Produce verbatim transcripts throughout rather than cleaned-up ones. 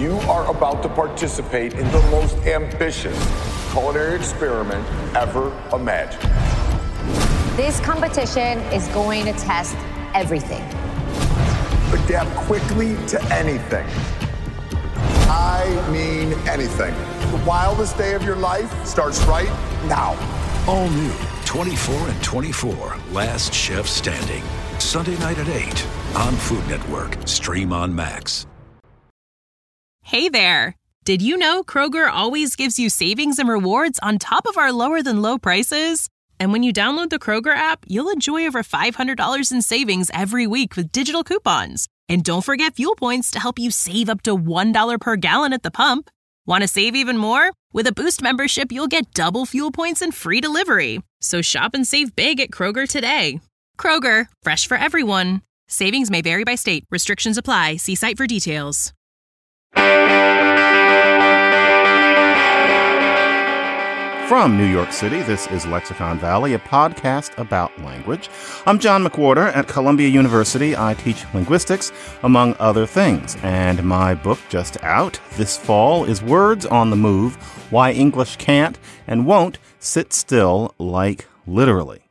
You are about to participate in the most ambitious culinary experiment ever imagined. This competition is going to test everything. Adapt quickly to anything. I mean anything. The wildest day of your life starts right now. All new twenty-four and twenty-four, Last Chef Standing. Sunday night at eight on Food Network. Stream on Max. Hey there. Did you know Kroger always gives you savings and rewards on top of our lower-than-low prices? And when you download the Kroger app, you'll enjoy over five hundred dollars in savings every week with digital coupons. And don't forget fuel points to help you save up to one dollar per gallon at the pump. Want to save even more? With a Boost membership, you'll get double fuel points and free delivery. So shop and save big at Kroger today. Kroger, fresh for everyone. Savings may vary by state. Restrictions apply. See site for details. From New York City, this is Lexicon Valley, a podcast about language. I'm John McWhorter at Columbia University. I teach linguistics, among other things. And my book just out this fall is Words on the Move, Why English Can't and Won't Sit Still Like Literally.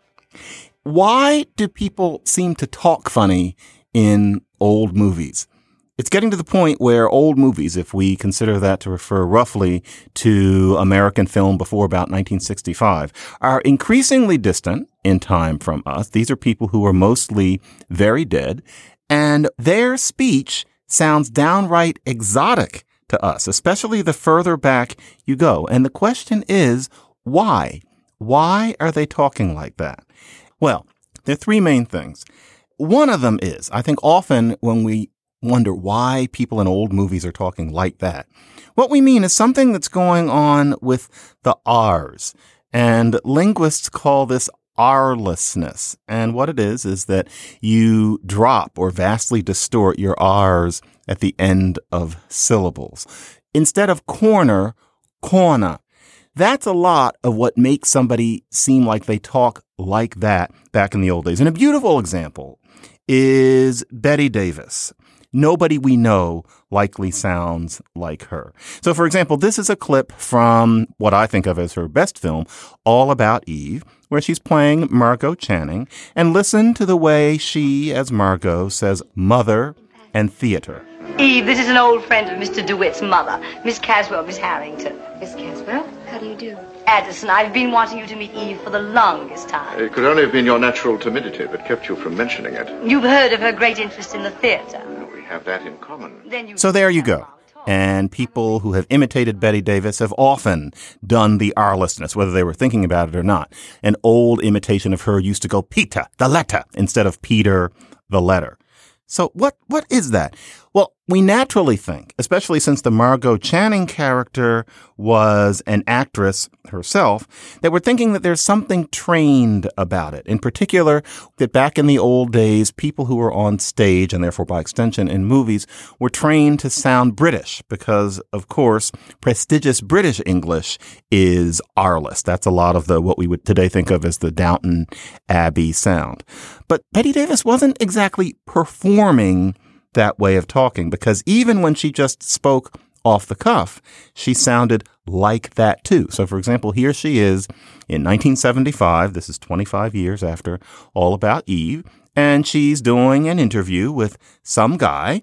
Why do people seem to talk funny in old movies? It's getting to the point where old movies, if we consider that to refer roughly to American film before about nineteen sixty-five, are increasingly distant in time from us. These are people who are mostly very dead, and their speech sounds downright exotic to us, especially the further back you go. And the question is, why? Why are they talking like that? Well, there are three main things. One of them is, I think often when we wonder why people in old movies are talking like that, what we mean is something that's going on with the R's. And linguists call this R-lessness. And what it is, is that you drop or vastly distort your R's at the end of syllables. Instead of corner, corner. That's a lot of what makes somebody seem like they talk like that back in the old days. And a beautiful example is Bette Davis. Nobody we know likely sounds like her. So, for example, this is a clip from what I think of as her best film, All About Eve, where she's playing Margot Channing. And listen to the way she, as Margot, says mother and theater. Eve, this is an old friend of Mister DeWitt's mother, Miss Caswell, Miss Harrington. Miss Caswell, how do you do? Addison, I've been wanting you to meet Eve for the longest time. It could only have been your natural timidity that kept you from mentioning it. You've heard of her great interest in the theater. We have that in common. Then you so there you go. And people who have imitated Bette Davis have often done the R-lessness, whether they were thinking about it or not. An old imitation of her used to go Peter, the letter, instead of Peter, the letter. So what what is that? Well, we naturally think, especially since the Margot Channing character was an actress herself, that we're thinking that there's something trained about it. In particular, that back in the old days, people who were on stage, and therefore by extension in movies, were trained to sound British because, of course, prestigious British English is R-less. That's a lot of the what we would today think of as the Downton Abbey sound. But Bette Davis wasn't exactly performing that way of talking, because even when she just spoke off the cuff, she sounded like that too. So, for example, here she is in nineteen seventy-five. This is twenty-five years after All About Eve. And she's doing an interview with some guy.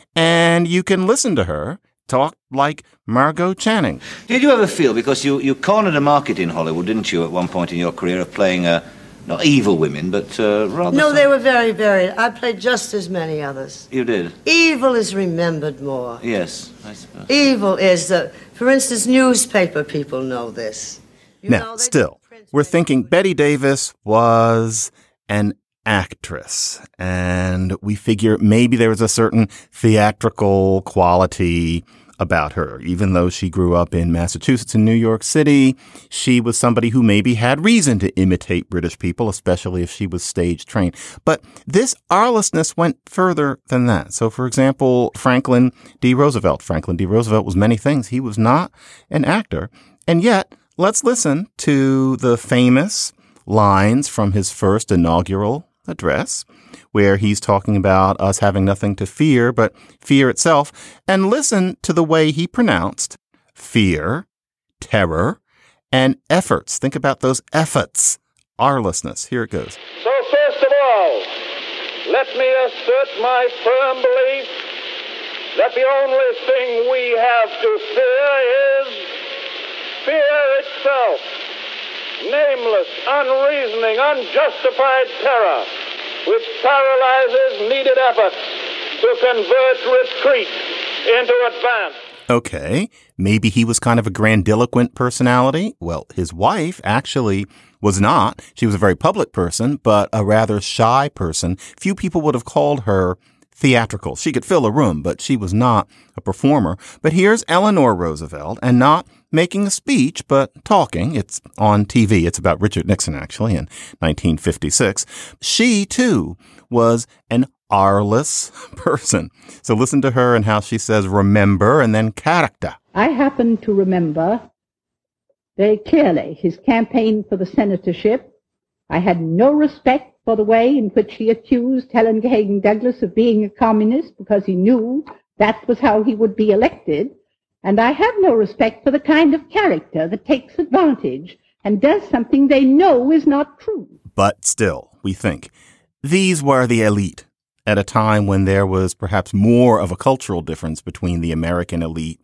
And you can listen to her talk like Margot Channing. Did you ever feel, because you, you cornered a market in Hollywood, didn't you, at one point in your career, of playing a not evil women, but uh, rather... No, they were very, very... I played just as many others. You did? Evil is remembered more. Yes, I suppose. Evil is, uh, for instance, newspaper people know this. You now, know, still, we're thinking Bette Davis was an actress, and we figure maybe there was a certain theatrical quality about her. Even though she grew up in Massachusetts and New York City, she was somebody who maybe had reason to imitate British people, especially if she was stage trained. But this R-lessness went further than that. So, for example, Franklin D. Roosevelt. Franklin D. Roosevelt was many things. He was not an actor. And yet, let's listen to the famous lines from his first inaugural address. where he's talking about us having nothing to fear but fear itself. And listen to the way he pronounced fear, terror, and efforts. Think about those efforts. Arlessness. Here it goes. So first of all, let me assert my firm belief that the only thing we have to fear is fear itself. Nameless, unreasoning, unjustified terror, which paralyzes needed efforts to convert retreat into advance. Okay, maybe he was kind of a grandiloquent personality. Well, his wife actually was not. She was a very public person, but a rather shy person. Few people would have called her theatrical. She could fill a room, but she was not a performer. But here's Eleanor Roosevelt, and not making a speech, but talking. It's on T V. It's about Richard Nixon, actually, in nineteen fifty-six. She, too, was an R-less person. So listen to her and how she says remember and then character. I happen to remember very clearly his campaign for the senatorship. I had no respect for the way in which he accused Helen Hagen Douglas of being a communist because he knew that was how he would be elected. And I have no respect for the kind of character that takes advantage and does something they know is not true. But still, we think, these were the elite at a time when there was perhaps more of a cultural difference between the American elite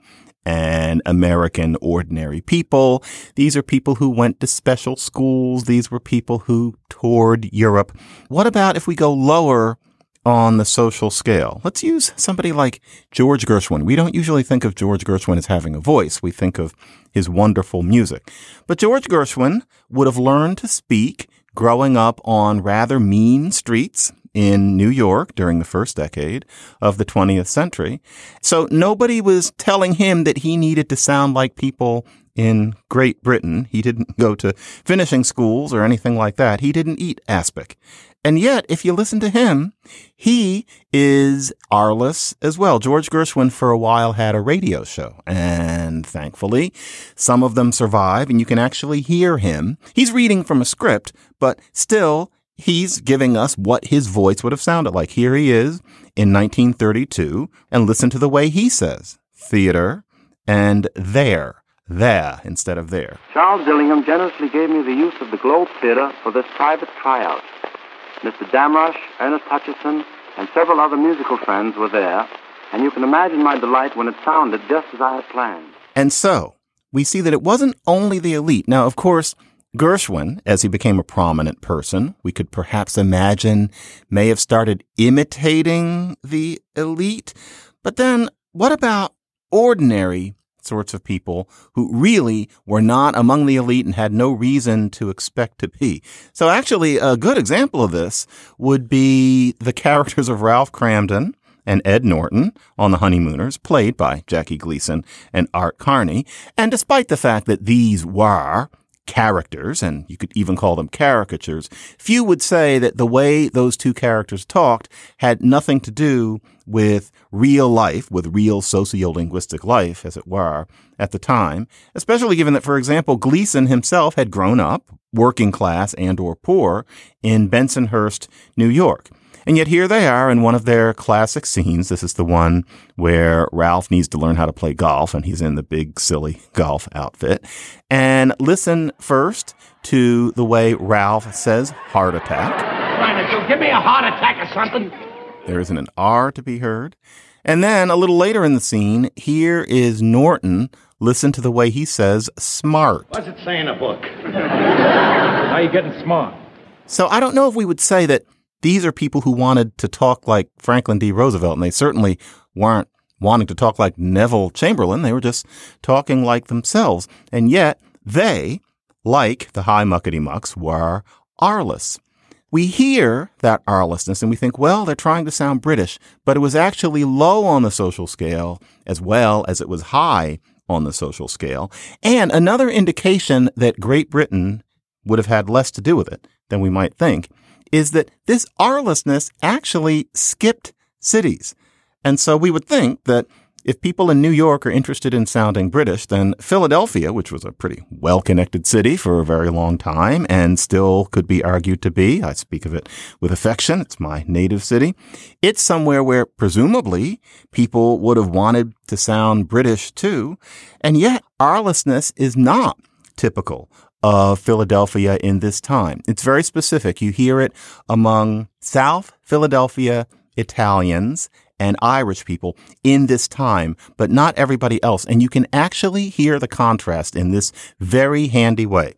and American ordinary people. These are people who went to special schools. These were people who toured Europe. What about if we go lower on the social scale? Let's use somebody like George Gershwin. We don't usually think of George Gershwin as having a voice. We think of his wonderful music. But George Gershwin would have learned to speak growing up on rather mean streets in New York during the first decade of the twentieth century. So nobody was telling him that he needed to sound like people in Great Britain. He didn't go to finishing schools or anything like that. He didn't eat aspic. And yet, if you listen to him, he is R-less as well. George Gershwin for a while had a radio show, and thankfully, some of them survive, and you can actually hear him. He's reading from a script, but still, he's giving us what his voice would have sounded like. Here he is in nineteen thirty-two, and listen to the way he says theater and there, there instead of there. Charles Dillingham generously gave me the use of the Globe Theater for this private tryout. Mister Damrush, Ernest Hutchinson, and several other musical friends were there, and you can imagine my delight when it sounded just as I had planned. And so, we see that it wasn't only the elite. Now, of course, Gershwin, as he became a prominent person, we could perhaps imagine may have started imitating the elite. But then what about ordinary sorts of people who really were not among the elite and had no reason to expect to be? So actually, a good example of this would be the characters of Ralph Cramden and Ed Norton on The Honeymooners, played by Jackie Gleason and Art Carney. And despite the fact that these were characters, and you could even call them caricatures, few would say that the way those two characters talked had nothing to do with real life, with real sociolinguistic life, as it were, at the time, especially given that, for example, Gleason himself had grown up, working class and or poor, in Bensonhurst, New York. And yet here they are in one of their classic scenes. This is the one where Ralph needs to learn how to play golf, and he's in the big, silly golf outfit. And listen first to the way Ralph says heart attack. Trying to do, give me a heart attack or something. There isn't an R to be heard. And then a little later in the scene, here is Norton. Listen to the way he says smart. What's it say in the book? How you getting smart? So I don't know if we would say that these are people who wanted to talk like Franklin D. Roosevelt, and they certainly weren't wanting to talk like Neville Chamberlain. They were just talking like themselves. And yet they, like the high muckety mucks, were R-less. We hear that R-lessness and we think, well, they're trying to sound British, but it was actually low on the social scale as well as it was high on the social scale. And another indication that Great Britain would have had less to do with it than we might think is that this R-lessness actually skipped cities. And so we would think that If people in New York are interested in sounding British, then Philadelphia, which was a pretty well-connected city for a very long time and still could be argued to be, I speak of it with affection, it's my native city, it's somewhere where presumably people would have wanted to sound British too, and yet R-lessness is not typical of Philadelphia in this time. It's very specific. You hear it among South Philadelphia Italians and Irish people in this time, but not everybody else. And you can actually hear the contrast in this very handy way.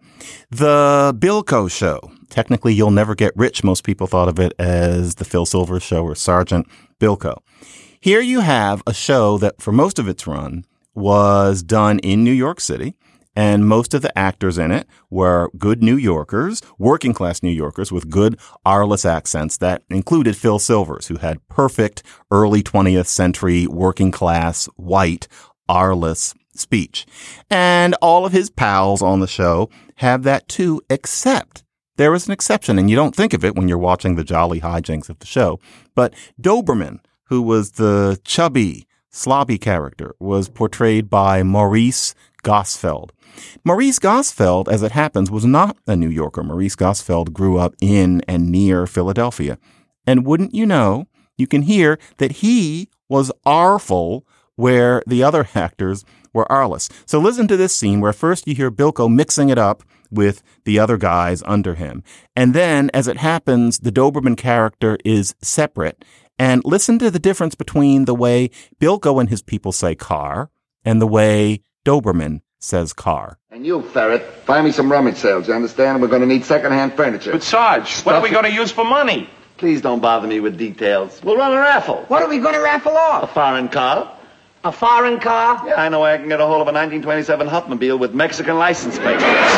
The Bilko Show. Technically, You'll Never Get Rich. Most people thought of it as the Phil Silvers Show or Sergeant Bilko. Here you have a show that for most of its run was done in New York City. And most of the actors in it were good New Yorkers, working class New Yorkers with good R-less accents that included Phil Silvers, who had perfect early twentieth century working class white R-less speech. And all of his pals on the show have that too, except there is an exception. And you don't think of it when you're watching the jolly hijinks of the show. But Doberman, who was the chubby, slobby character, was portrayed by Maurice Gosfeld. Maurice Gosfeld, as it happens, was not a New Yorker. Maurice Gosfeld grew up in and near Philadelphia. And wouldn't you know, you can hear that he was R-ful where the other actors were R-less. So listen to this scene where first you hear Bilko mixing it up with the other guys under him. And then, as it happens, the Doberman character is separate. And listen to the difference between the way Bilko and his people say car and the way Doberman says car. And you, Ferret, find me some rummage sales, you understand? We're going to need second-hand furniture. But Sarge, Stuff what are we going to use for money? Please don't bother me with details. We'll run a raffle. What are we going to raffle off? A foreign car. A foreign car? Yeah, I know I can get a hold of a nineteen twenty-seven Hupmobile with Mexican license plate.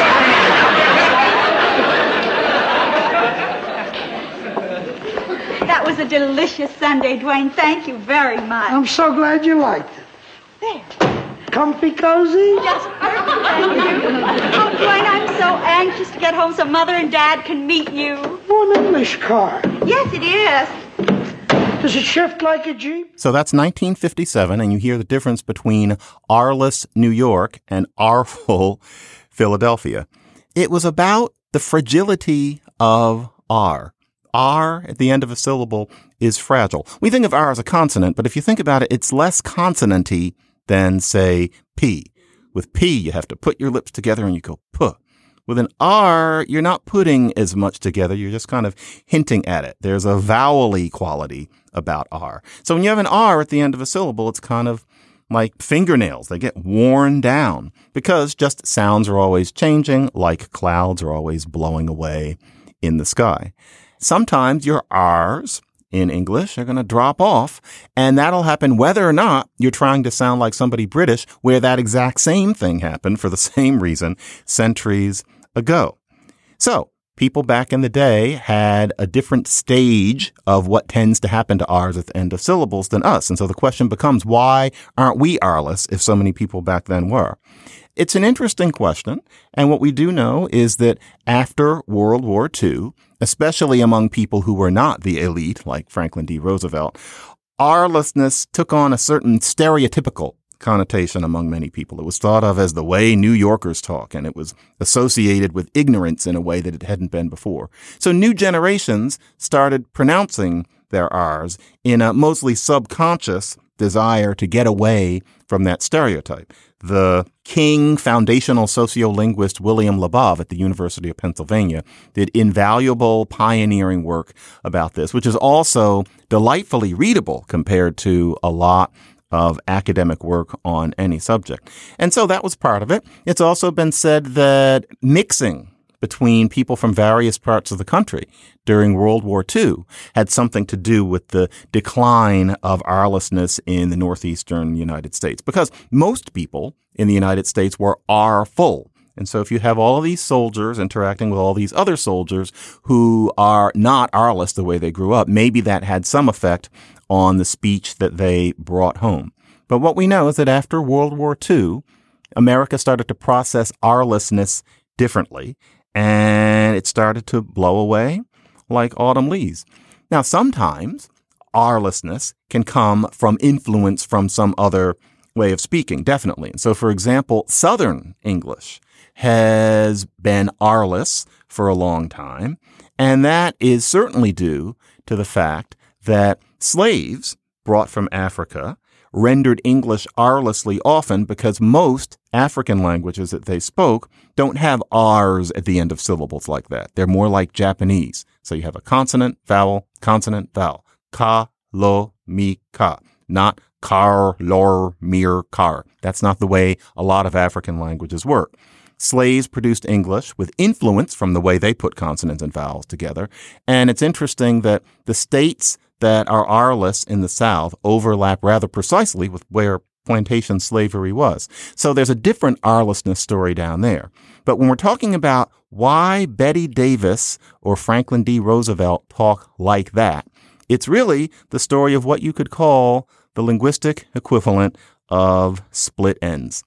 That was a delicious Sunday, Dwayne. Thank you very much. I'm so glad you liked it. There. Comfy cozy? Just perfect, thank you. Oh, Dwayne, I'm so anxious to get home so Mother and Dad can meet you. Oh, an English car. Yes, it is. Does it shift like a Jeep? So that's nineteen fifty-seven, and you hear the difference between R-less New York and R-ful Philadelphia. It was about the fragility of R. R at the end of a syllable is fragile. We think of R as a consonant, but if you think about it, it's less consonant-y than, say, P. With P, you have to put your lips together and you go puh. With an R, you're not putting as much together. You're just kind of hinting at it. There's a vowel-y quality about R. So when you have an R at the end of a syllable, it's kind of like fingernails. They get worn down because just sounds are always changing, like clouds are always blowing away in the sky. Sometimes your R's in English are going to drop off, and that'll happen whether or not you're trying to sound like somebody British, where that exact same thing happened for the same reason centuries ago. So people back in the day had a different stage of what tends to happen to R's at the end of syllables than us. And so the question becomes, why aren't we R-less if so many people back then were? It's an interesting question. And what we do know is that after World War Two, especially among people who were not the elite, like Franklin D. Roosevelt, R-lessness took on a certain stereotypical connotation among many people. It was thought of as the way New Yorkers talk, and it was associated with ignorance in a way that it hadn't been before. So new generations started pronouncing their R's in a mostly subconscious desire to get away from that stereotype. The King foundational sociolinguist William Labov at the University of Pennsylvania did invaluable pioneering work about this, which is also delightfully readable compared to a lot of academic work on any subject. And so that was part of it. It's also been said that mixing between people from various parts of the country during World War Two had something to do with the decline of R-lessness in the northeastern United States, because most people in the United States were R-ful. And so if you have all of these soldiers interacting with all these other soldiers who are not R-less the way they grew up, maybe that had some effect on the speech that they brought home. But what we know is that after World War Two, America started to process R-lessness differently, and it started to blow away like autumn leaves. Now, sometimes R-lessness can come from influence from some other way of speaking, definitely. And so, for example, Southern English has been R-less for a long time, and that is certainly due to the fact that slaves brought from Africa rendered English R-lessly often because most African languages that they spoke don't have R's at the end of syllables like that. They're more like Japanese. So you have a consonant, vowel, consonant, vowel. Ka, lo, mi, ka. Not kar, lor, mir, kar. That's not the way a lot of African languages work. Slaves produced English with influence from the way they put consonants and vowels together. And it's interesting that the states that are R-less in the South overlap rather precisely with where plantation slavery was. So there's a different R-lessness story down there. But when we're talking about why Betty Davis or Franklin D. Roosevelt talk like that, it's really the story of what you could call the linguistic equivalent of split ends.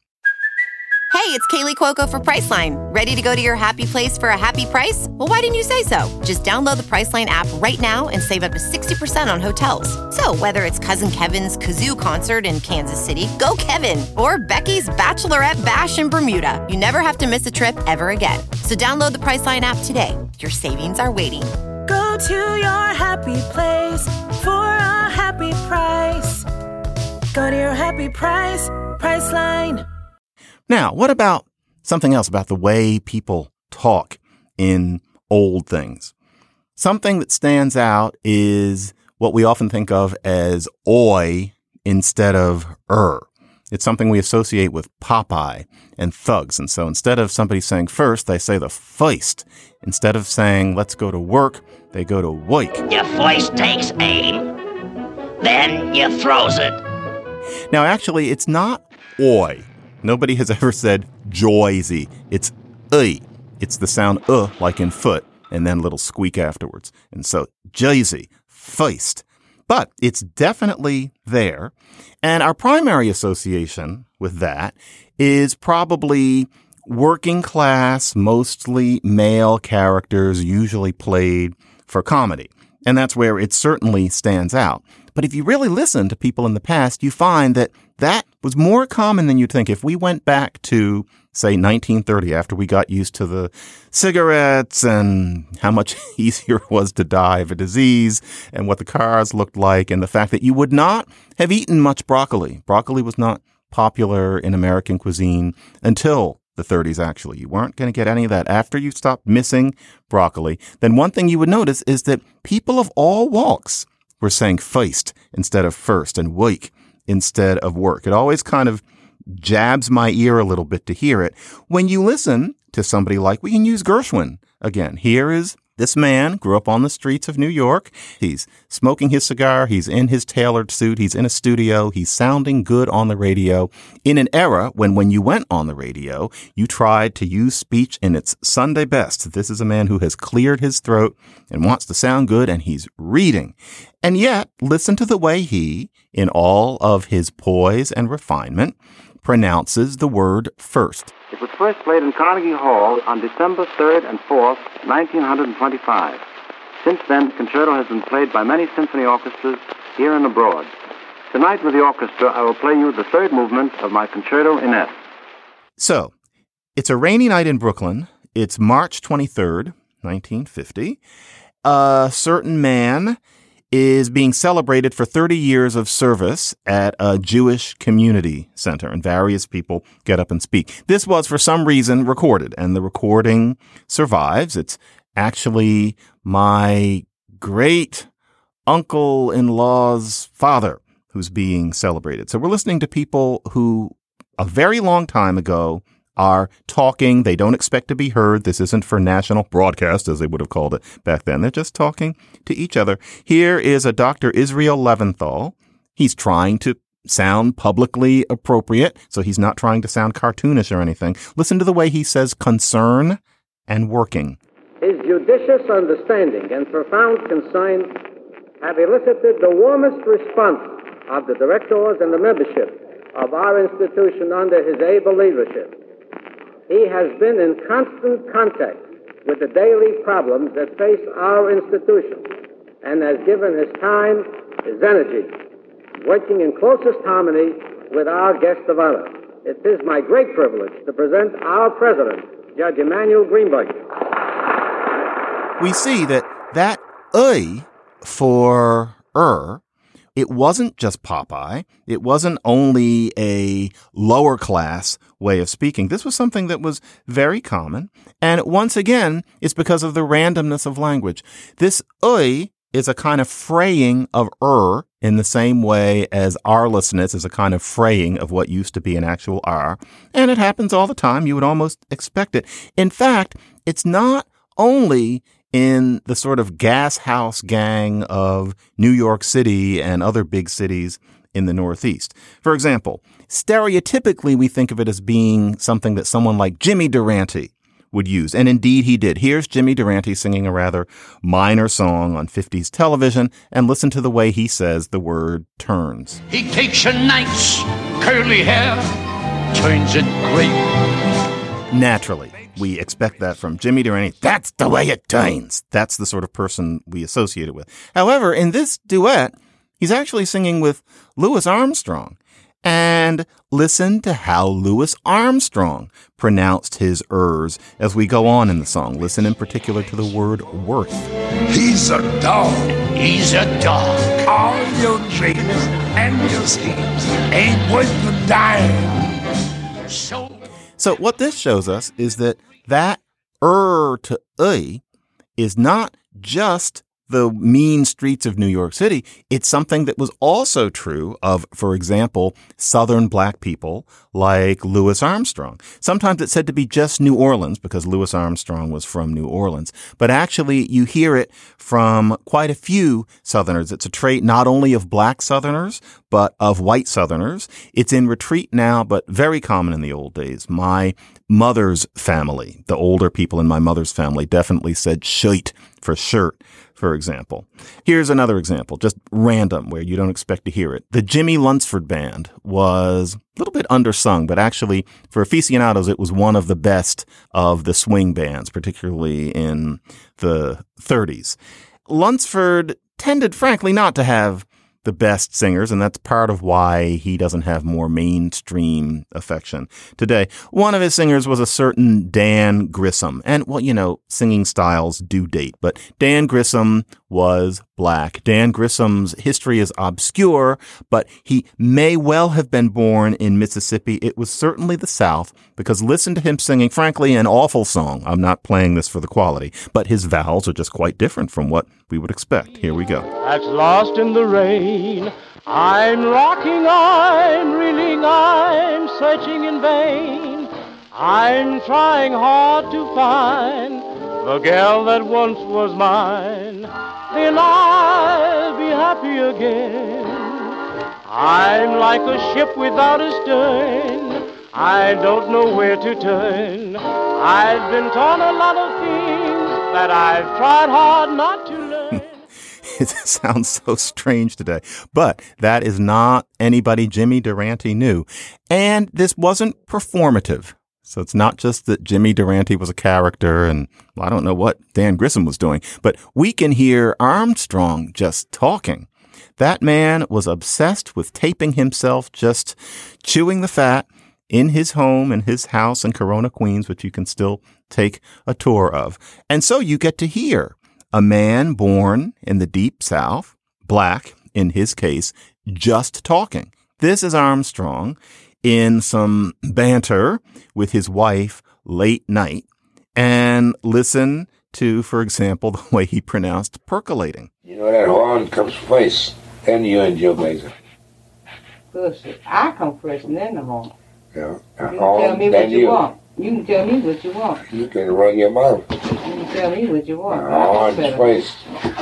Hey, it's Kaylee Cuoco for Priceline. Ready to go to your happy place for a happy price? Well, why didn't you say so? Just download the Priceline app right now and save up to sixty percent on hotels. So whether it's Cousin Kevin's Kazoo Concert in Kansas City, go Kevin, or Becky's Bachelorette Bash in Bermuda, you never have to miss a trip ever again. So download the Priceline app today. Your savings are waiting. Go to your happy place for a happy price. Go to your happy price, Priceline. Now, what about something else about the way people talk in old things? Something that stands out is what we often think of as oi instead of er. It's something we associate with Popeye and thugs. And so instead of somebody saying first, they say the feist. Instead of saying let's go to work, they go to work. You first takes aim, then you throws it. Now, actually, it's not oi. Nobody has ever said joysy. It's ui. It's the sound uh, like in foot, and then a little squeak afterwards. And so joysy, feist. But it's definitely there. And our primary association with that is probably working class, mostly male characters, usually played for comedy. And that's where it certainly stands out. But if you really listen to people in the past, you find that that was more common than you'd think. If we went back to, say, nineteen thirty, after we got used to the cigarettes and how much easier it was to die of a disease and what the cars looked like and the fact that you would not have eaten much broccoli. Broccoli was not popular in American cuisine until the thirties, actually. You weren't going to get any of that. After you stopped missing broccoli, then one thing you would notice is that people of all walks were saying feist instead of first and wake instead of work. It always kind of jabs my ear a little bit to hear it. When you listen to somebody like, we can use Gershwin again. Here is this man, grew up on the streets of New York. He's smoking his cigar. He's in his tailored suit. He's in a studio. He's sounding good on the radio in an era when, when you went on the radio, you tried to use speech in its Sunday best. This is a man who has cleared his throat and wants to sound good, and he's reading. And yet, listen to the way he, in all of his poise and refinement, pronounces the word first. It was first played in Carnegie Hall on December third and fourth, nineteen twenty-five. Since then, the concerto has been played by many symphony orchestras here and abroad. Tonight with the orchestra, I will play you the third movement of my concerto in F. So, it's a rainy night in Brooklyn. It's March twenty-third, nineteen fifty. A certain man is being celebrated for thirty years of service at a Jewish community center, and various people get up and speak. This was, for some reason, recorded, and the recording survives. It's actually my great uncle-in-law's father who's being celebrated. So we're listening to people who, a very long time ago, are talking. They don't expect to be heard. This isn't for national broadcast, as they would have called it back then. They're just talking to each other. Here is a Doctor Israel Leventhal. He's trying to sound publicly appropriate, so he's not trying to sound cartoonish or anything. Listen to the way he says concern and working. His judicious understanding and profound concern have elicited the warmest response of the directors and the membership of our institution under his able leadership. He has been in constant contact with the daily problems that face our institution and has given his time his energy, working in closest harmony with our guest of honor. It is my great privilege to present our president, Judge Emanuel Greenberg. We see that that "oi" for er, it wasn't just Popeye. It wasn't only a lower class way of speaking. This was something that was very common. And once again, it's because of the randomness of language. This "oi" is a kind of fraying of er in the same way as arlessness is a kind of fraying of what used to be an actual r. And it happens all the time. You would almost expect it. In fact, it's not only in the sort of gas house gang of New York City and other big cities in the Northeast. For example, stereotypically, we think of it as being something that someone like Jimmy Durante would use. And indeed he did. Here's Jimmy Durante singing a rather minor song on fifties television, and listen to the way he says the word turns. He takes a nice curly hair, turns it gray. Naturally, we expect that from Jimmy Durante. That's the way it turns. That's the sort of person we associate it with. However, in this duet, he's actually singing with Louis Armstrong. And listen to how Louis Armstrong pronounced his ers as we go on in the song. Listen in particular to the word worth. He's a dog. He's a dog. All your dreams and your schemes ain't worth the dime. So, so what this shows us is that that er to ui is not just the mean streets of New York City. It's something that was also true of, for example, Southern black people like Louis Armstrong. Sometimes it's said to be just New Orleans because Louis Armstrong was from New Orleans. But actually, you hear it from quite a few Southerners. It's a trait not only of black Southerners, but of white Southerners. It's in retreat now, but very common in the old days. My mother's family, the older people in my mother's family, definitely said shirt for shirt, for example. Here's another example, just random, where you don't expect to hear it. The Jimmy Lunceford Band was a little bit undersung, but actually, for aficionados, it was one of the best of the swing bands, particularly in the thirties. Lunceford tended, frankly, not to have the best singers, and that's part of why he doesn't have more mainstream affection today. One of his singers was a certain Dan Grissom, and, well, you know, singing styles do date, but Dan Grissom was black. Dan Grissom's history is obscure, but he may well have been born in Mississippi. It was certainly the South, because listen to him singing, frankly, an awful song. I'm not playing this for the quality, but his vowels are just quite different from what we would expect. Here we go. That's lost in the rain. I'm rocking, I'm reeling, I'm searching in vain. I'm trying hard to find the girl that once was mine. Then I'll be happy again. I'm like a ship without a stern. I don't know where to turn. I've been taught a lot of things that I've tried hard not to learn. It sounds so strange today, but that is not anybody Jimmy Durante knew. And this wasn't performative. So it's not just that Jimmy Durante was a character and well, I don't know what Dan Grissom was doing, but we can hear Armstrong just talking. That man was obsessed with taping himself just chewing the fat in his home and his house in Corona, Queens, which you can still take a tour of. And so you get to hear a man born in the deep South, black in his case, just talking. This is Armstrong in some banter with his wife late night, and listen to, for example, the way he pronounced percolating. You know, that horn comes first, then you and Joe Mason. Pussy, I come first and then the horn. Yeah. You can tell me what you want. You can tell me what you want. You can run your mouth. You can tell me what you want. The horn's first.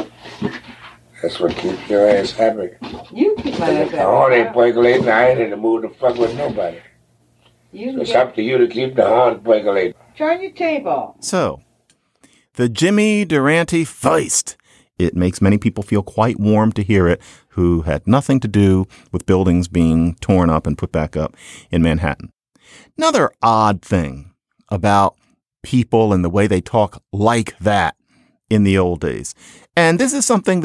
That's what keeps your ass happy. You keep my ass happy. The horn ain't percolating. I ain't in the mood to fuck with nobody. You So it's get... up to you to keep the horn percolating. Turn your table. So, the Jimmy Durante Feist. It makes many people feel quite warm to hear it who had nothing to do with buildings being torn up and put back up in Manhattan. Another odd thing about people and the way they talk like that in the old days. And this is something that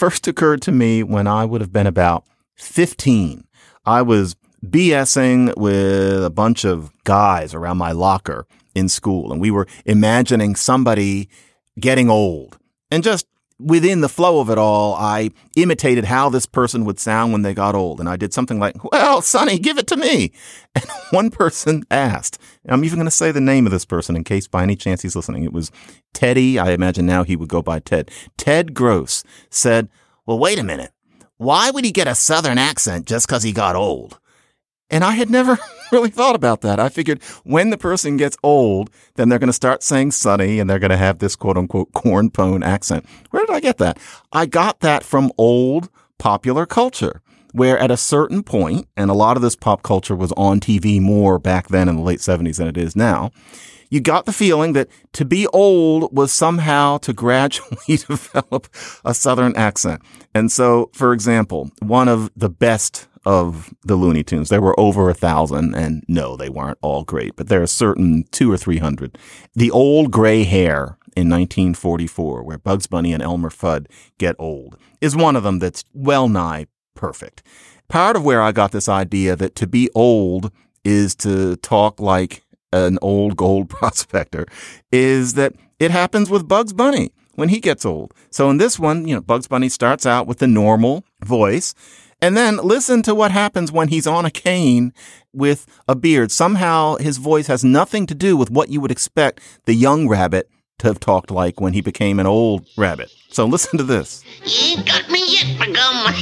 first occurred to me when I would have been about fifteen. I was BSing with a bunch of guys around my locker in school, and we were imagining somebody getting old. And just within the flow of it all, I imitated how this person would sound when they got old. And I did something like, well, Sonny, give it to me. And one person asked, and I'm even going to say the name of this person in case by any chance he's listening. It was Teddy. I imagine now he would go by Ted. Ted Gross said, well, wait a minute. Why would he get a Southern accent just because he got old? And I had never really thought about that. I figured when the person gets old, then they're going to start saying Sonny and they're going to have this quote unquote corn pone accent. Where did I get that? I got that from old popular culture, where at a certain point, and a lot of this pop culture was on T V more back then in the late seventies than it is now, you got the feeling that to be old was somehow to gradually develop a Southern accent. And so, for example, one of the best of the Looney Tunes, there were over a thousand, and no, they weren't all great, but there are certain two or three hundred. The Old Gray Hair in nineteen forty-four, where Bugs Bunny and Elmer Fudd get old, is one of them that's well nigh perfect. Part of where I got this idea that to be old is to talk like an old gold prospector is that it happens with Bugs Bunny when he gets old. So in this one, you know, Bugs Bunny starts out with the normal voice, and then listen to what happens when he's on a cane with a beard. Somehow his voice has nothing to do with what you would expect the young rabbit to have talked like when he became an old rabbit. So listen to this. You ain't got me yet, Bagum.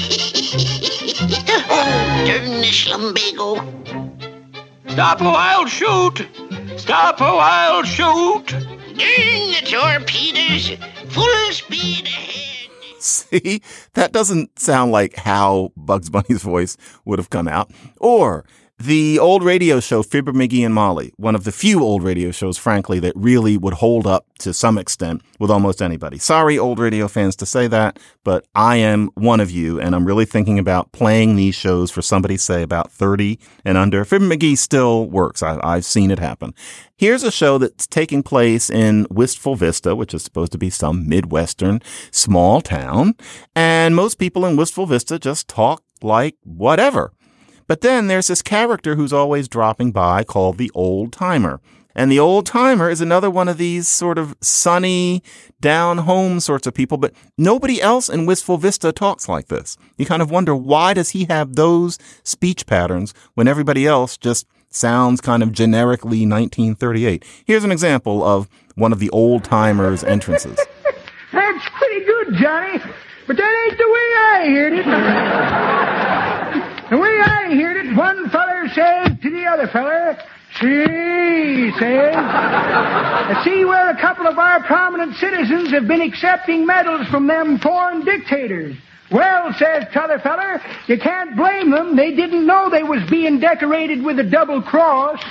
Oh, turn this lumbago. Stop or I'll shoot. Stop or I'll shoot. Turn the torpedoes. Full speed ahead. See, that doesn't sound like how Bugs Bunny's voice would have come out. Or the old radio show Fibber, McGee and Molly, one of the few old radio shows, frankly, that really would hold up to some extent with almost anybody. Sorry, old radio fans, to say that, but I am one of you, and I'm really thinking about playing these shows for somebody, say, about thirty and under. Fibber McGee still works. I, I've seen it happen. Here's a show that's taking place in Wistful Vista, which is supposed to be some Midwestern small town, and most people in Wistful Vista just talk like whatever. But then there's this character who's always dropping by called the Old Timer. And the Old Timer is another one of these sort of sunny, down home sorts of people. But nobody else in Wistful Vista talks like this. You kind of wonder, why does he have those speech patterns when everybody else just sounds kind of generically nineteen thirty-eight? Here's an example of one of the Old Timer's entrances. That's pretty good, Johnny. But that ain't the way I heard it. The way I heard it, one feller says to the other feller, see, says, I see where a couple of our prominent citizens have been accepting medals from them foreign dictators. Well, says t'other feller, you can't blame them. They didn't know they was being decorated with a double cross.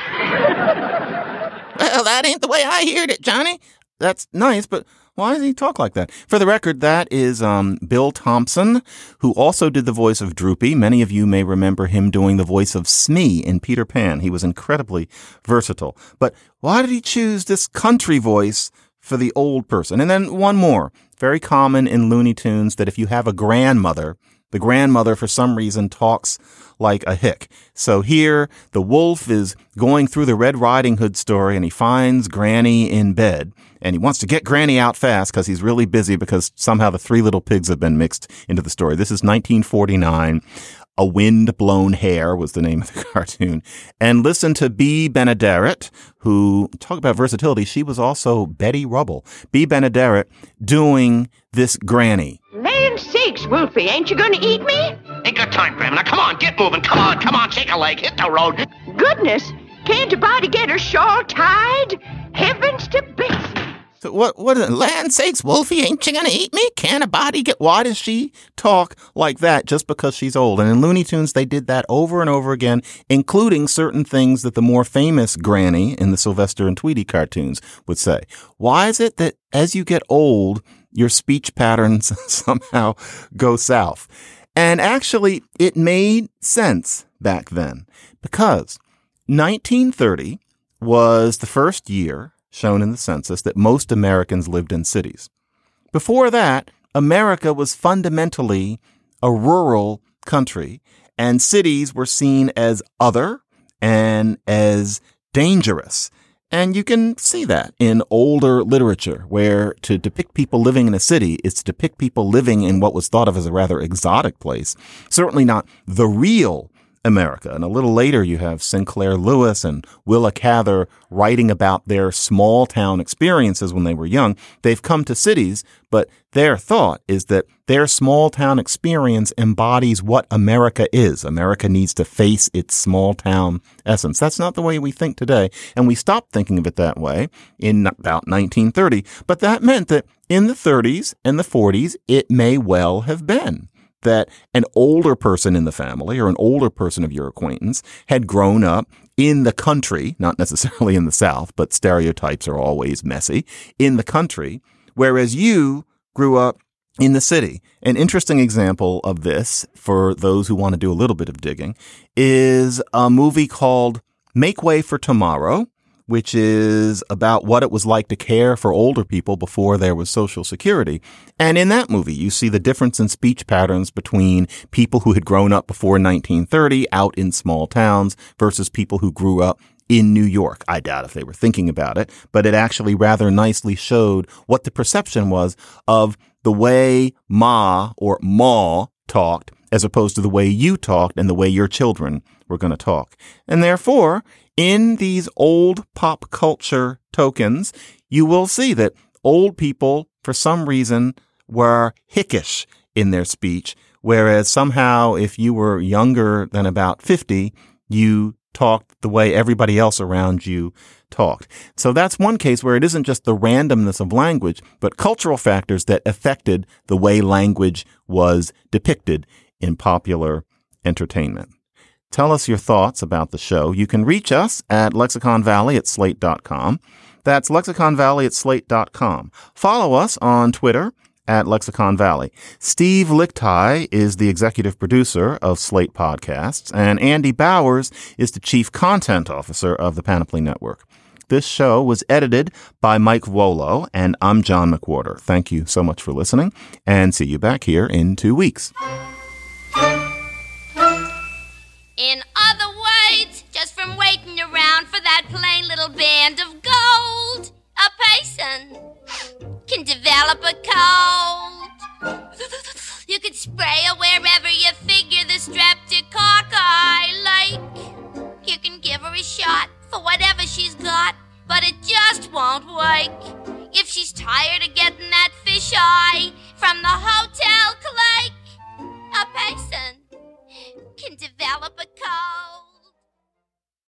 Well, that ain't the way I heard it, Johnny. That's nice, but why does he talk like that? For the record, that is um, Bill Thompson, who also did the voice of Droopy. Many of you may remember him doing the voice of Smee in Peter Pan. He was incredibly versatile. But why did he choose this country voice for the old person? And then one more, very common in Looney Tunes, that if you have a grandmother, the grandmother, for some reason, talks like a hick. So here, the wolf is going through the Red Riding Hood story, and he finds Granny in bed. And he wants to get Granny out fast because he's really busy because somehow the Three Little Pigs have been mixed into the story. This is nineteen forty-nine. A Wind-Blown Hair was the name of the cartoon. And listen to Bea Benaderet, who, talk about versatility, she was also Betty Rubble. Bea Benaderet doing this Granny. Land sakes, Wolfie, ain't you gonna eat me? Ain't got time, Grandma. Now, come on, get moving. Come on, come on, take a leg. Hit the road. Goodness, can't a body get her shawl tied? Heavens to Betsy. So what, what, land sakes, Wolfie, ain't you gonna eat me? Can a body get, why does she talk like that just because she's old? And in Looney Tunes, they did that over and over again, including certain things that the more famous Granny in the Sylvester and Tweety cartoons would say. Why is it that as you get old, your speech patterns somehow go south? And actually, it made sense back then because nineteen thirty was the first year shown in the census that most Americans lived in cities. Before that, America was fundamentally a rural country, and cities were seen as other and as dangerous. And you can see that in older literature, where to depict people living in a city is to depict people living in what was thought of as a rather exotic place. Certainly not the real America. And a little later, you have Sinclair Lewis and Willa Cather writing about their small town experiences when they were young. They've come to cities, but their thought is that their small town experience embodies what America is. America needs to face its small town essence. That's not the way we think today. And we stopped thinking of it that way in about nineteen thirty. But that meant that in the thirties and the forties, it may well have been that an older person in the family or an older person of your acquaintance had grown up in the country, not necessarily in the South, but stereotypes are always messy, in the country, whereas you grew up in the city. An interesting example of this, for those who want to do a little bit of digging, is a movie called Make Way for Tomorrow, which is about what it was like to care for older people before there was Social Security. And in that movie, you see the difference in speech patterns between people who had grown up before nineteen thirty out in small towns versus people who grew up in New York. I doubt if they were thinking about it, but it actually rather nicely showed what the perception was of the way Ma or Ma talked as opposed to the way you talked and the way your children were going to talk. And therefore, in these old pop culture tokens, you will see that old people, for some reason, were hickish in their speech, whereas somehow if you were younger than about fifty, you talked the way everybody else around you talked. So that's one case where it isn't just the randomness of language, but cultural factors that affected the way language was depicted in popular entertainment. Tell us your thoughts about the show. You can reach us at Lexicon Valley at slate dot com. That's Lexicon Valley at slate dot com. Follow us on Twitter at Lexicon Valley. Steve Lichtai is the executive producer of Slate Podcasts, and Andy Bowers is the chief content officer of the Panoply Network. This show was edited by Mike Volo, and I'm John McWhorter. Thank you so much for listening, and see you back here in two weeks. In other words, just from waiting around for that plain little band of gold, a person can develop a cold. You could spray a